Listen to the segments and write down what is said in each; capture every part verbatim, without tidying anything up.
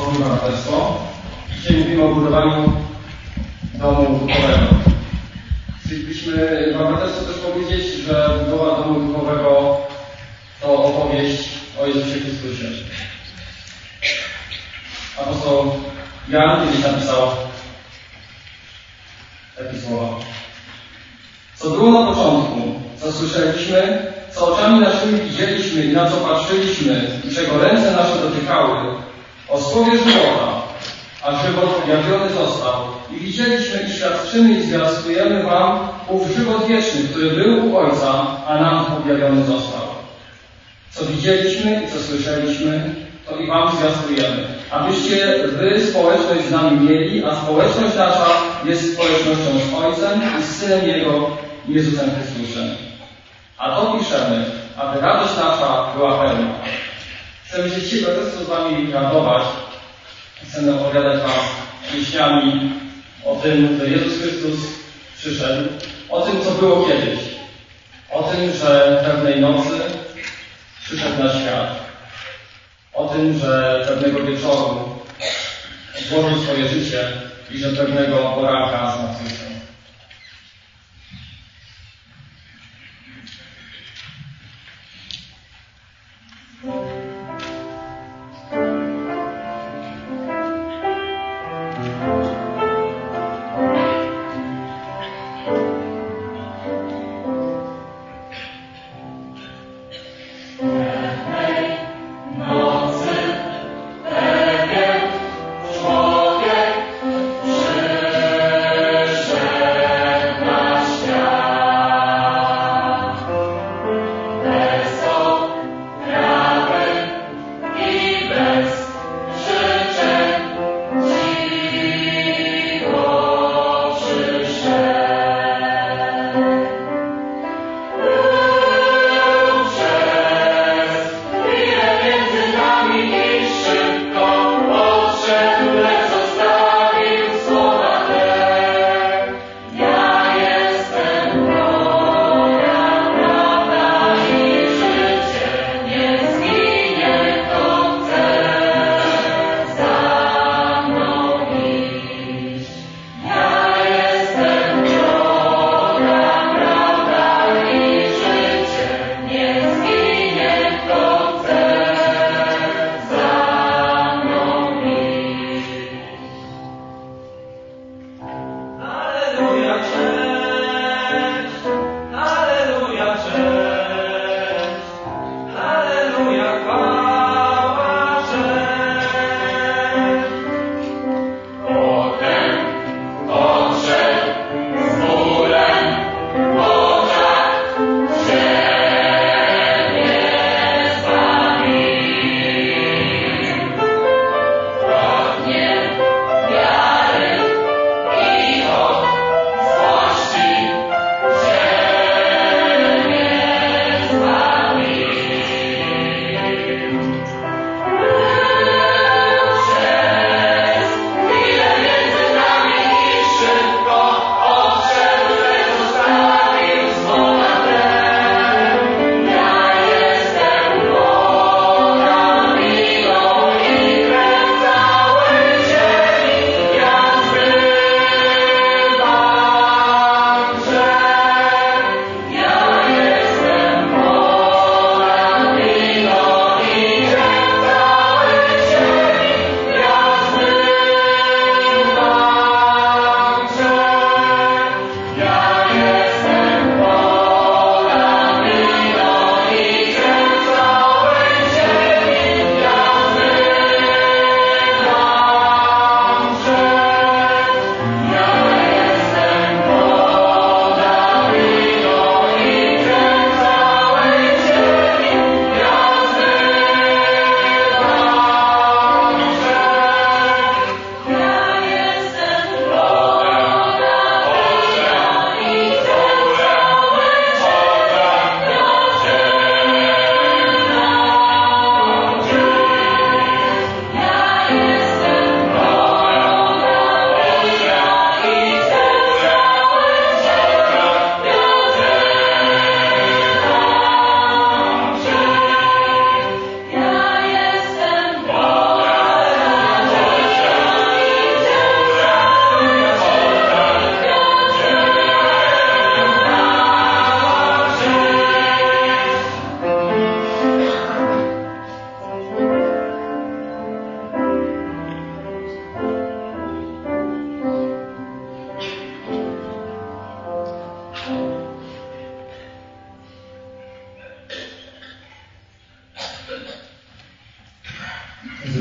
Bożym Partnerstwo. Dzisiaj mówimy o budowaniu domu duchowego. Chcielibyśmy w partnerstwie też powiedzieć, że budowa domu duchowego to opowieść o Jezusie Chrystusie. Apostoł Jan kiedyś napisał takie słowa. Co było na początku, co słyszeliśmy, co oczami naszymi widzieliśmy i na co patrzyliśmy i czego ręce nasze dotykały, o słowie żywota, a żywot objawiony został. I widzieliśmy i świadczymy i zwiastujemy wam ów żywot wieczny, który był u Ojca, a nam objawiony został. Co widzieliśmy i co słyszeliśmy, to i wam zwiastujemy, abyście wy społeczność z nami mieli, a społeczność nasza jest społecznością z Ojcem i z Synem Jego, Jezusem Chrystusem. A to piszemy, aby radość nasza była pełna. Chcemy się dzisiaj z wami radować. Chcemy opowiadać wam pieśniami o tym, że Jezus Chrystus przyszedł, o tym, co było kiedyś, o tym, że pewnej nocy przyszedł na świat, o tym, że pewnego wieczoru złożył swoje życie i że pewnego poranka zmartwychwstał. Człowiek przyszedł.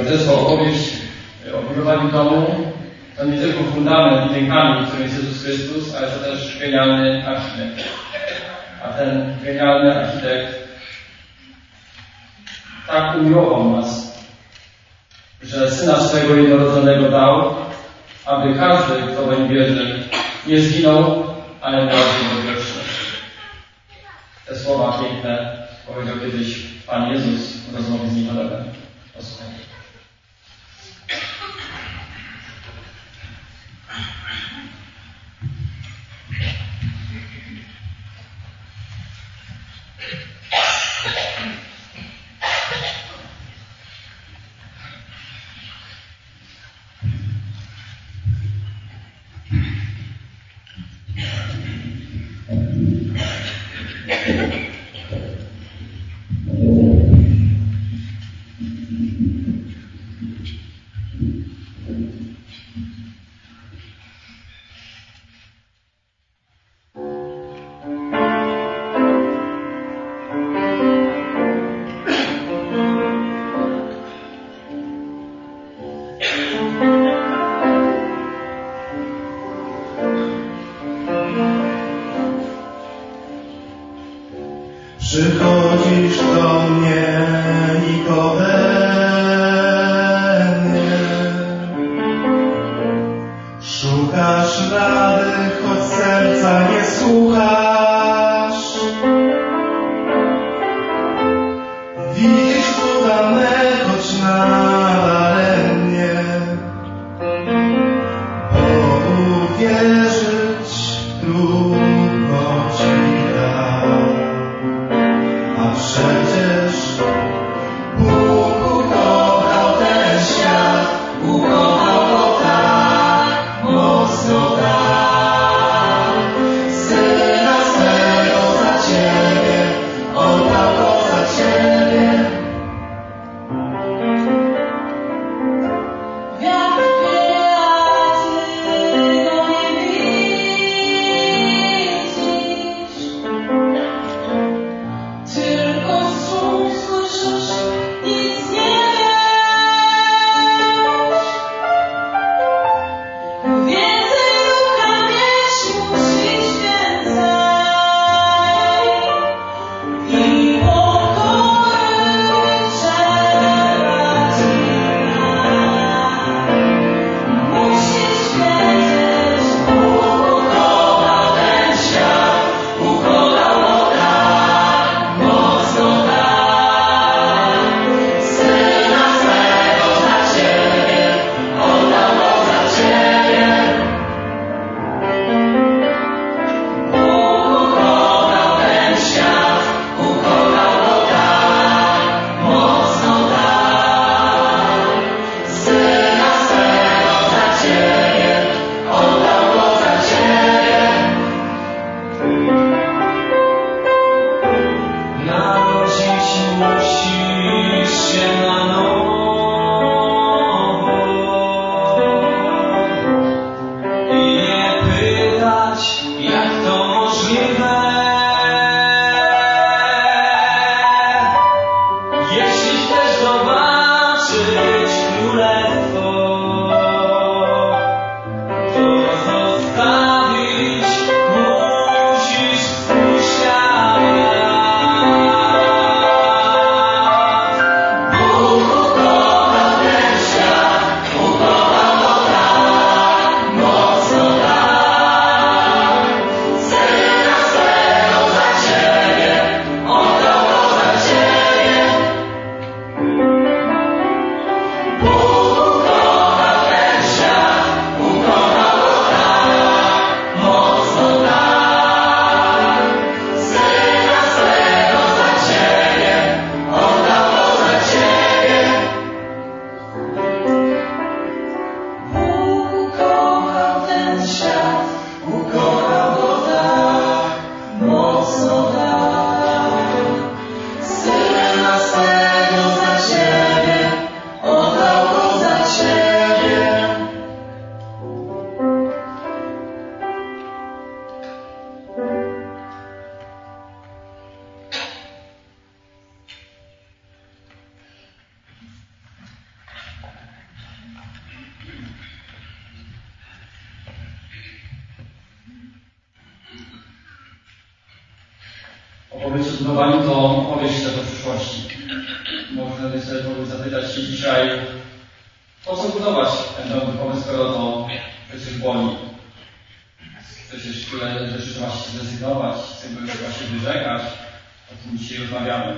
Małżeństwo, opowieść o budowaniu domu to nie tylko fundament i ten kamień, którym jest Jezus Chrystus, ale to też genialny architekt. A ten genialny architekt tak umiłował nas, że Syna swego jednorodzonego dał, aby każdy, kto weń wierzy, nie zginął, ale miał życie wieczne. Te słowa piękne powiedział kiedyś Pan Jezus w rozmowie z Nikodemem. Posłuchajcie. Przychodzisz do mnie, Nikodemie, szukasz rady, choć serca nie słuchasz. Widzisz cudane, choć nadaremnie, opowiedź o budowaniu, to opowieść też o przyszłości. Możemy sobie zapytać się dzisiaj, po co budować ten dom duchowy, skoro to przecież boli. Przecież tyle rzeczy trzeba się zrezygnować, z tego trzeba się wyrzekać. O tym dzisiaj rozmawiamy.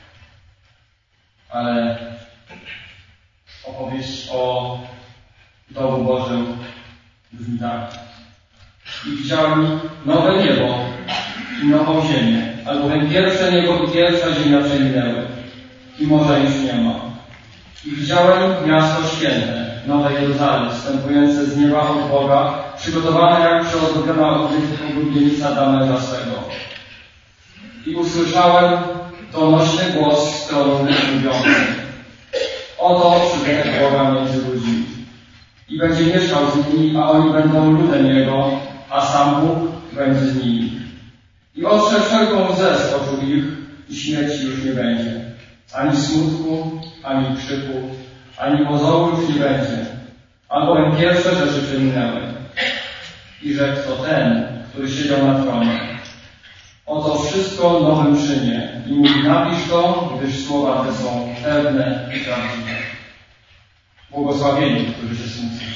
Ale opowieść o domu Bożym brzmi tak. I widziałem nowe niebo i nową ziemię, albowiem pierwsze niebo i pierwsza ziemia przeminęły i morza już nie ma. I widziałem miasto święte, nowe Jeruzalem, wstępujące z nieba od Boga, przygotowane jak przeozdobiona oblubienica dla męża swego. I usłyszałem donośny głos z tronu mówiący: oto przybytek Boga między ludźmi. I będzie mieszkał z nimi, a oni będą ludem Jego, a sam Bóg będzie z nimi. I otrze wszelką łzę z oczu ich i śmierci już nie będzie. Ani smutku, ani krzyku, ani mozołu już nie będzie. Albowiem pierwsze rzeczy przeminęły. I rzekł to ten, który siedział na tronie: oto wszystko nowym czynię. I mówi: napisz to, gdyż słowa te są pewne i prawdziwe. Błogosławieni, którzy się smucą.